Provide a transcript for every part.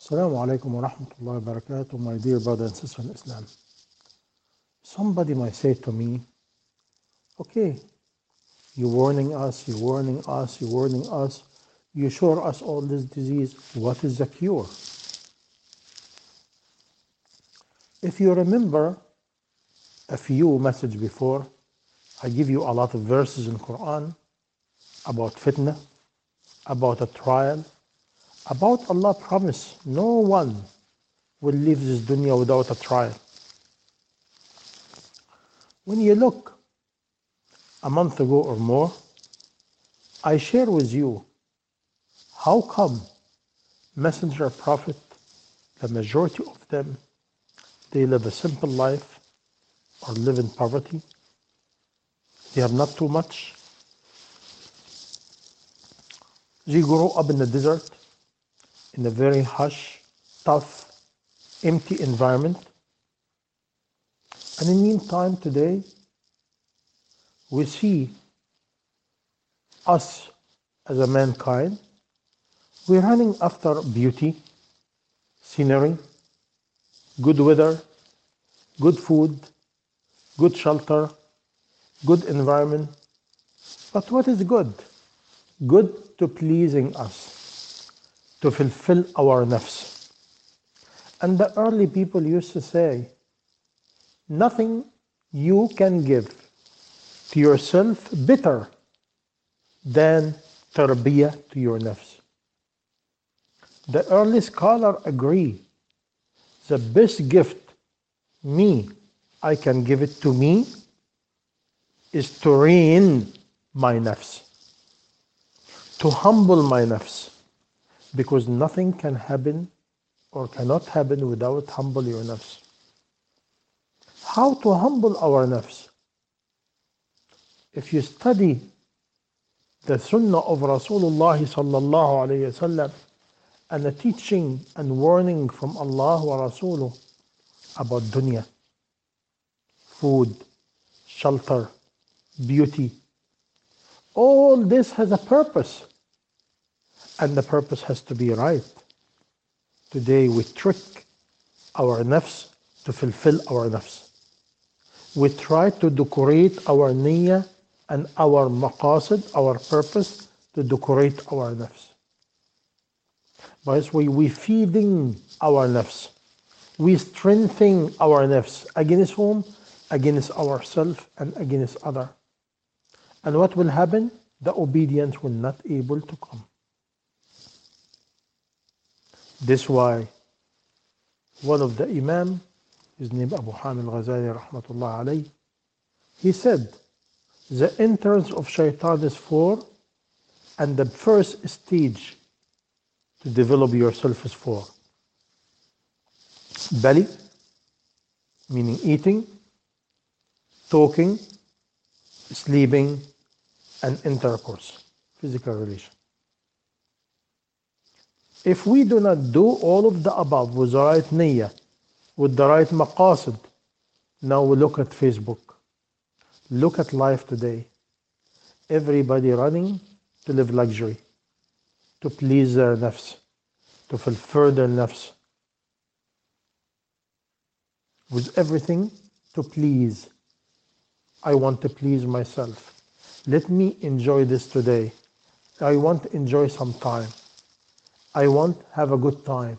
Assalamu alaikum wa rahmatullahi wa barakatuh, my dear brother and sister in Islam. Somebody might say to me, okay, you're warning us, you're warning us, you're warning us, you show us all this disease. What is the cure? If you remember a few messages before, I give you a lot of verses in Quran about fitna, about a trial, about Allah promise no one will leave this dunya without a trial. When you look a month ago or more, I share with you how come messenger prophet, the majority of them, they live a simple life or live in poverty. They have not too much. They grow up in the desert, in a very harsh, tough, empty environment. And in the meantime, today, we see us as a mankind, we're running after beauty, scenery, good weather, good food, good shelter, good environment. But what is good? Good to pleasing us, to fulfill our nafs. And the early people used to say, nothing you can give to yourself better than tarbiyah to your nafs. The early scholar agree, the best gift I can give it to me is to rein my nafs, to humble my nafs, because nothing can happen or cannot happen without humble your nafs. How to humble our nafs? If you study the sunnah of Rasulullah sallallahu alayhi wasallam and the teaching and warning from Allah wa Rasuluh about dunya, food, shelter, beauty, all this has a purpose, and the purpose has to be right. Today we trick our nafs to fulfill our nafs. We try to decorate our niyyah and our maqasid, our purpose, to decorate our nafs. By this way, we feeding our nafs. We strengthening our nafs. Against whom? Against ourselves and against other. And what will happen? The obedience will not able to come. This why one of the Imam, his name Abu Hamid al-Ghazali rahmatullah alayh, he said, the entrance of shaitan is four, and the first stage to develop yourself is four. Belly, meaning eating, talking, sleeping, and intercourse, physical relation. If we do not do all of the above with the right niyyah, with the right maqasid, now we look at Facebook. Look at life today. Everybody running to live luxury, to please their nafs, to fulfill their nafs. With everything to please. I want to please myself. Let me enjoy this today. I want to enjoy some time. I want to have a good time.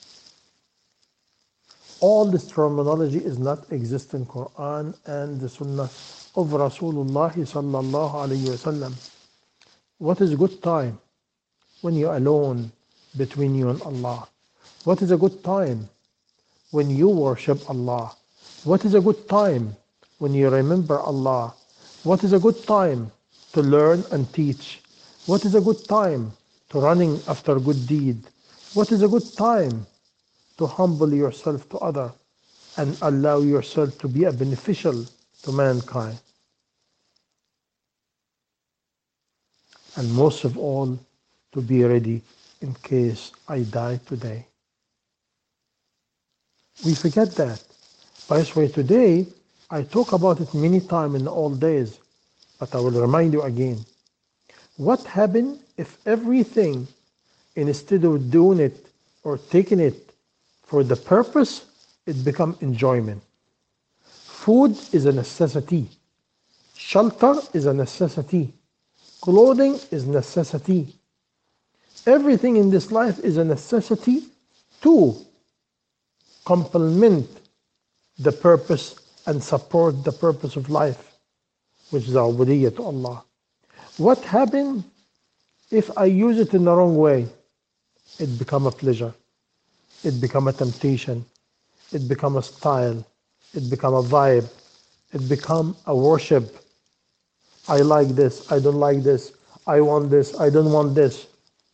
All this terminology is not exist in Quran and the Sunnah of Rasulullah sallallahu alayhi wasallam. What is a good time? When you're alone between you and Allah. What is a good time? When you worship Allah. What is a good time? When you remember Allah. What is a good time to learn and teach? What is a good time to running after good deed? What is a good time to humble yourself to other and allow yourself to be a beneficial to mankind? And most of all, to be ready in case I die today. We forget that. By this way, today, I talk about it many times in the old days, but I will remind you again. What happened if everything, instead of doing it or taking it for the purpose, it becomes enjoyment. Food is a necessity. Shelter is a necessity. Clothing is necessity. Everything in this life is a necessity to complement the purpose and support the purpose of life, which is ubudiyyah to Allah. What happens if I use it in the wrong way? It becomes a pleasure. It becomes a temptation. It becomes a style. It becomes a vibe. It becomes a worship. I like this. I don't like this. I want this. I don't want this.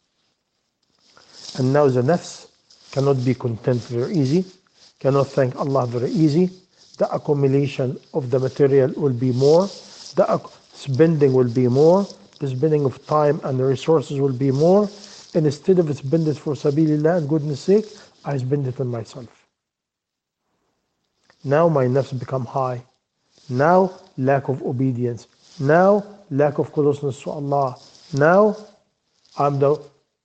And now the nafs cannot be content very easy, cannot thank Allah very easy. The accumulation of the material will be more. The spending will be more. The spending of time and the resources will be more. And instead of spending it for sabilillah and goodness sake, I spend it on myself. Now my nafs become high. Now lack of obedience. Now lack of closeness to Allah. Now I'm the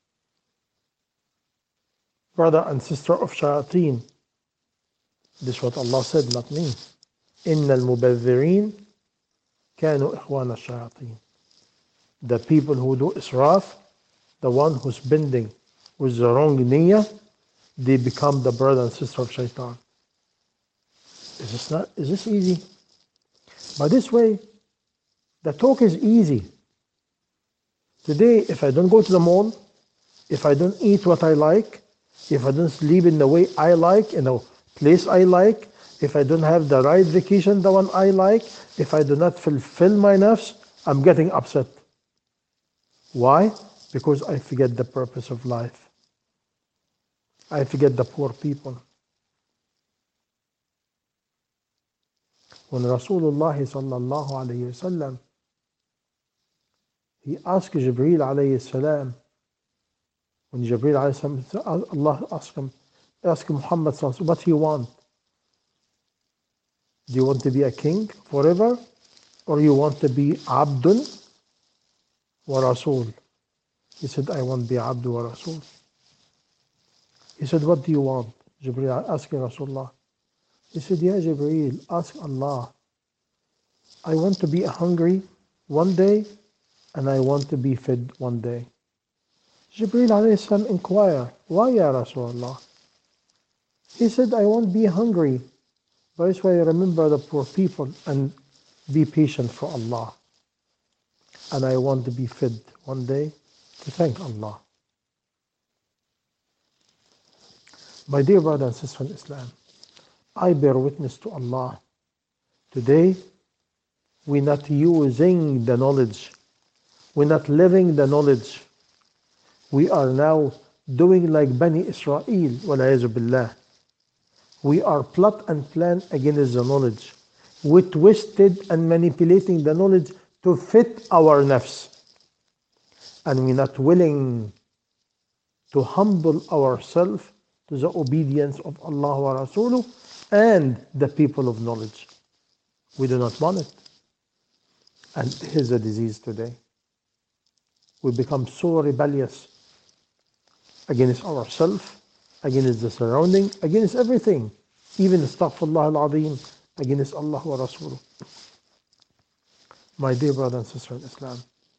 brother and sister of shayateen. This is what Allah said, not me. إِنَّ الْمُبَذِّرِينَ كَانُوا إِخْوَانَ الشَّيَاطِينَ. The people who do israf, the one who's spending with the wrong niyyah, they become the brother and sister of shaitan. Is this easy? By this way, the talk is easy. Today, if I don't go to the mall, if I don't eat what I like, if I don't sleep in the way I like, in a place I like, if I don't have the right vacation, the one I like, if I do not fulfill my nafs, I'm getting upset. Why? Because I forget the purpose of life. I forget the poor people. When Rasulullah sallallahu alayhi wasallam, he asked Jibreel alayhi salam, when Jibreel alayhi salam, Allah asked Muhammad sallallahu what he want? Do you want to be a king forever? Or you want to be Abdun wa Rasul? He said, I want to be Abdu wa Rasul. He said, what do you want? Jibreel asking Rasulullah. He said, Ya Jibreel, ask Allah. I want to be hungry one day and I want to be fed one day. Jibreel alayhi salam inquire, why Ya Rasulullah? He said, I won't be hungry. By this way, remember the poor people and be patient for Allah. And I want to be fed one day to thank Allah. My dear brother and sister in Islam, I bear witness to Allah. Today, we're not using the knowledge. We're not living the knowledge. We are now doing like Bani Israel, wal-'iyadhu billah. We are plot and plan against the knowledge. We twisted and manipulating the knowledge to fit our nafs. And we're not willing to humble ourselves to the obedience of Allah wa Rasuluh and the people of knowledge. We do not want it. And here's a disease today. We become so rebellious against ourselves, against the surrounding, against everything. Even astaghfirullah al-azim, against Allah wa Rasuluh. My dear brother and sister in Islam,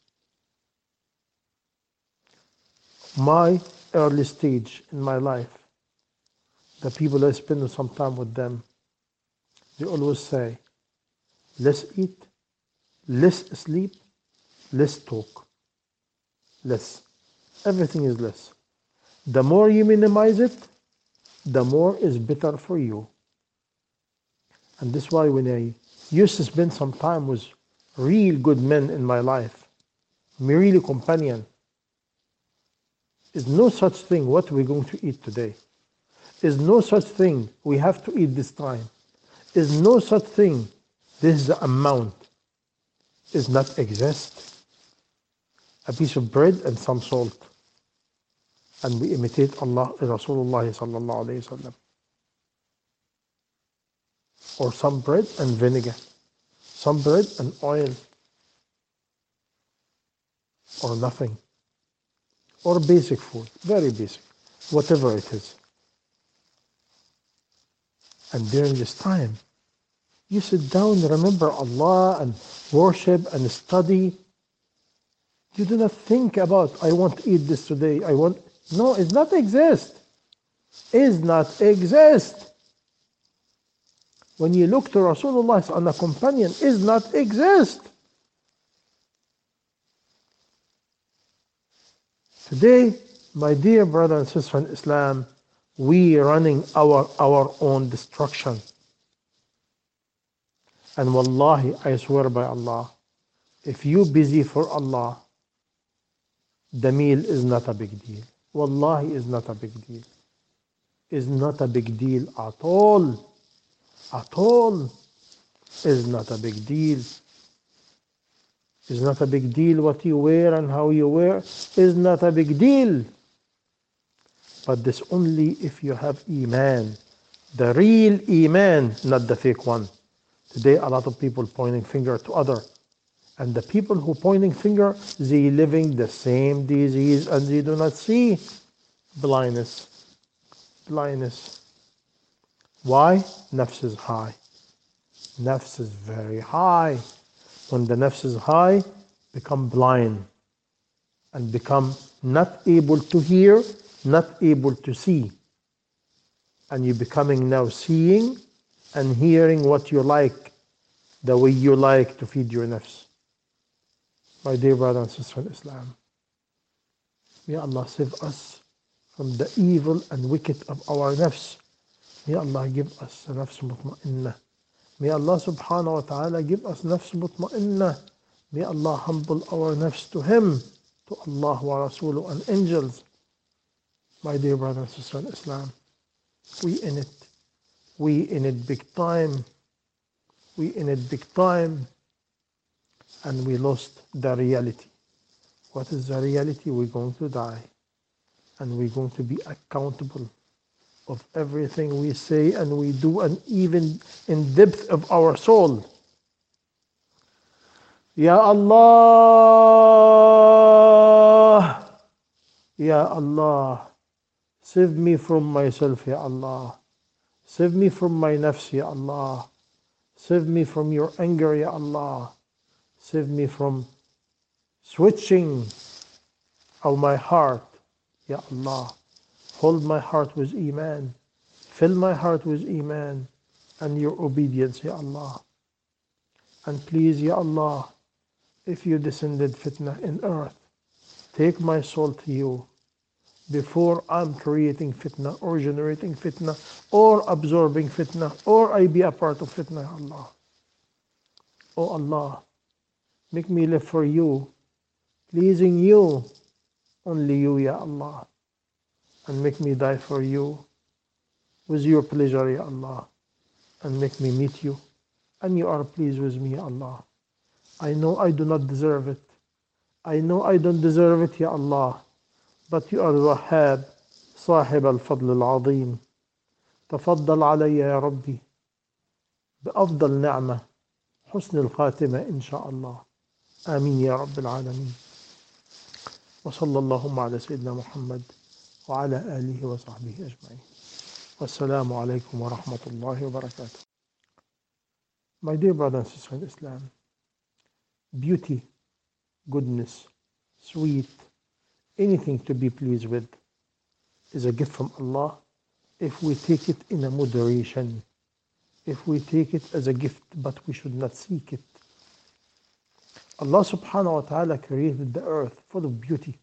my early stage in my life, the people I spend some time with them, they always say, less eat, less sleep, less talk. Less. Everything is less. The more you minimize it, the more is better for you. And this is why when I used to spend some time with real good men in my life, my really companion, is no such thing what we're going to eat today. Is no such thing we have to eat this time. Is no such thing this is the amount. Is not exist. A piece of bread and some salt. And we imitate Allah, Rasulullah sallallahu alayhi wa sallam. Or some bread and vinegar. Some bread and oil. Or nothing. Or basic food. Very basic. whatever it is. And during this time, you sit down, remember Allah and worship and study. You do not think about, I want to eat this today. No, it not exist. Is not exist. When you look to Rasulullah on a companion, is not exist. Today, my dear brother and sister in Islam, we running our own destruction. And wallahi, I swear by Allah, if you busy for Allah, the meal is not a big deal. Wallahi, is not a big deal. Is not a big deal at all. At all. Is not a big deal. Is not a big deal what you wear and how you wear. Is not a big deal. But this only if you have Iman. The real Iman, not the fake one. Today a lot of people pointing finger to other. And the people who pointing finger, they living the same disease and they do not see. Blindness. Blindness. Why? Nafs is high. Nafs is very high. When the nafs is high, become blind and become not able to hear, not able to see. And you're becoming now seeing and hearing what you like, the way you like to feed your nafs. My dear brother and sister in Islam, may Allah save us from the evil and wicked of our nafs. May Allah give us a nafs mutma'innah. May Allah subhanahu wa ta'ala give us nafs mutma'innah. May Allah humble our nafs to Him, to Allah wa Rasuluh and angels. My dear brother and sister in Islam, we in it. We in it big time. We in it big time. And we lost the reality. What is the reality? We're going to die. And we're going to be accountable of everything we say and we do, and even in depth of our soul. Ya Allah, Ya Allah, save me from myself, Ya Allah. Save me from my nafs, Ya Allah. Save me from your anger, Ya Allah. Save me from switching of my heart, Ya Allah. Hold my heart with Iman. Fill my heart with Iman and your obedience, Ya Allah. And please, Ya Allah, if you descended fitna in earth, take my soul to you before I'm creating fitna or generating fitna or absorbing fitna or I be a part of fitna, Ya Allah. Oh Allah, make me live for you, pleasing you, only you, Ya Allah. And make me die for you with your pleasure, Ya Allah. And make me meet you. And you are pleased with me, Ya Allah. I know I do not deserve it. I know I don't deserve it, Ya Allah. But you are Wahhab, صاحب الفضل العظيم. تفضل علي يا ربي بأفضل نعمة حسن الخاتمة إن شاء الله. آمين يا رب العالمين. وصلى اللهم على سيدنا محمد وعلى آله وصحبه أجمعين. والسلام عليكم ورحمة الله وبركاته. My dear brother and sister in Islam, beauty, goodness, sweet, anything to be pleased with is a gift from Allah if we take it in a moderation, if we take it as a gift, but we should not seek it. Allah subhanahu wa ta'ala created the earth full of beauty.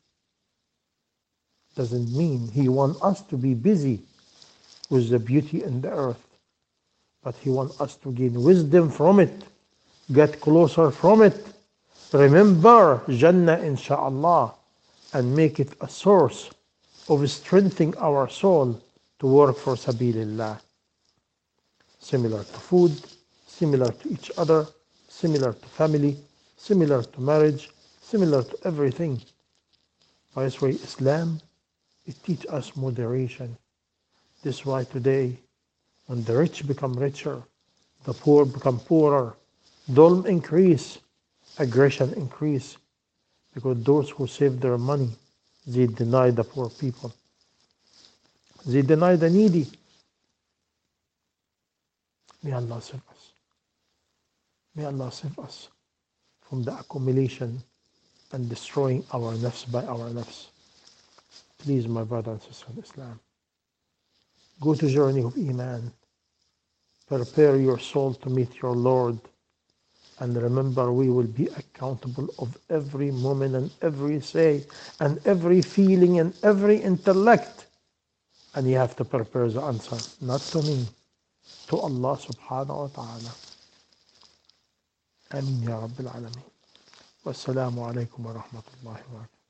Doesn't mean He wants us to be busy with the beauty in the earth, but He wants us to gain wisdom from it, get closer from it, remember Jannah insha'Allah, and make it a source of strengthening our soul to work for Sabilillah. Similar to food, similar to each other, similar to family, similar to marriage, similar to everything. By this way, Islam, it teaches us moderation. This is why today, when the rich become richer, the poor become poorer, dhulm increase, aggression increase, because those who save their money, they deny the poor people. They deny the needy. May Allah save us. May Allah save us from the accumulation and destroying our nafs by our nafs. Please, my brother and sister in Islam, go to journey of Iman. Prepare your soul to meet your Lord. And remember, we will be accountable of every moment and every say and every feeling and every intellect. And you have to prepare the answer, not to me, to Allah subhanahu wa ta'ala. Ameen ya Rabbil Alameen. Wassalamu alaikum wa rahmatullahi wa barakatuh.